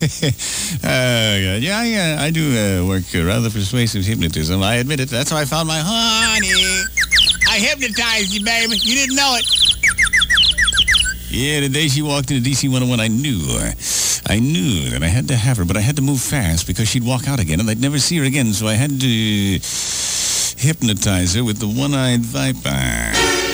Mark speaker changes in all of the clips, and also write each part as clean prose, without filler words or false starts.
Speaker 1: I do work rather persuasive hypnotism. I admit it. That's how I found my honey. I hypnotized you, baby. You didn't know it. Yeah, the day she walked into DC 101, I knew that I had to have her, but I had to move fast because she'd walk out again and I'd never see her again, so I had to hypnotize her with the one-eyed viper.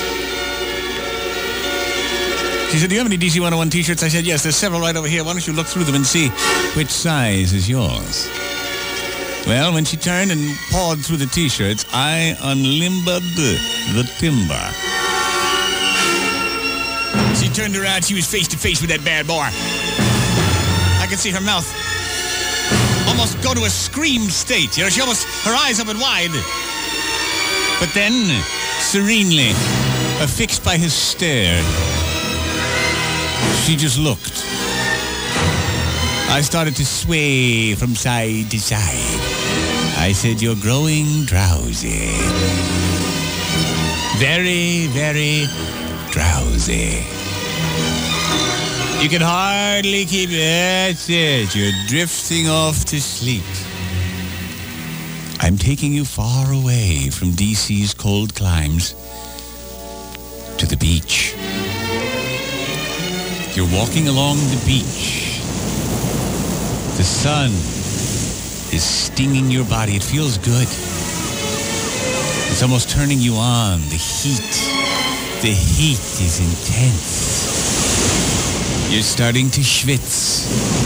Speaker 1: She said, do you have any DC 101 t-shirts? I said, yes, there's several right over here. Why don't you look through them and see which size is yours? Well, when she turned and pawed through the t-shirts, I unlimbered the timber. She turned around. She was face to face with that bad boy. I could see her mouth almost go to a scream state. You know, she almost, her eyes open wide. But then, serenely, affixed by his stare, she just looked. I started to sway from side to side. I said, you're growing drowsy. Very, very drowsy. You can hardly keep it. That's it. You're drifting off to sleep. I'm taking you far away from DC's cold climes to the beach. You're walking along the beach. The sun is stinging your body. It feels good. It's almost turning you on. The heat is intense. You're starting to schwitz.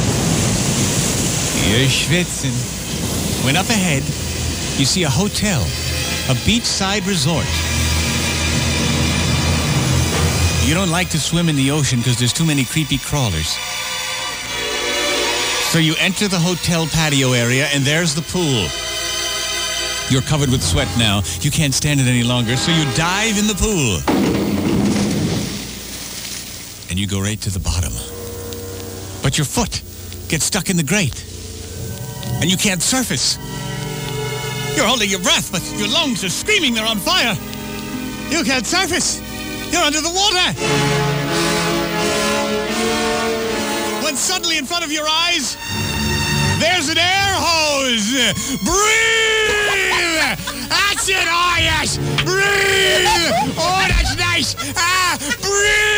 Speaker 1: You're schwitzing. When up ahead, you see a hotel, a beachside resort. You don't like to swim in the ocean because there's too many creepy crawlers. So you enter the hotel patio area, and there's the pool. You're covered with sweat now. You can't stand it any longer, so you dive in the pool. And you go right to the bottom. But your foot gets stuck in the grate. And you can't surface. You're holding your breath, but your lungs are screaming they're on fire. You can't surface. You're under the water. When suddenly in front of your eyes, there's an air hose. Breathe! That's it. Oh, yes. Breathe. Oh, that's nice. Breathe.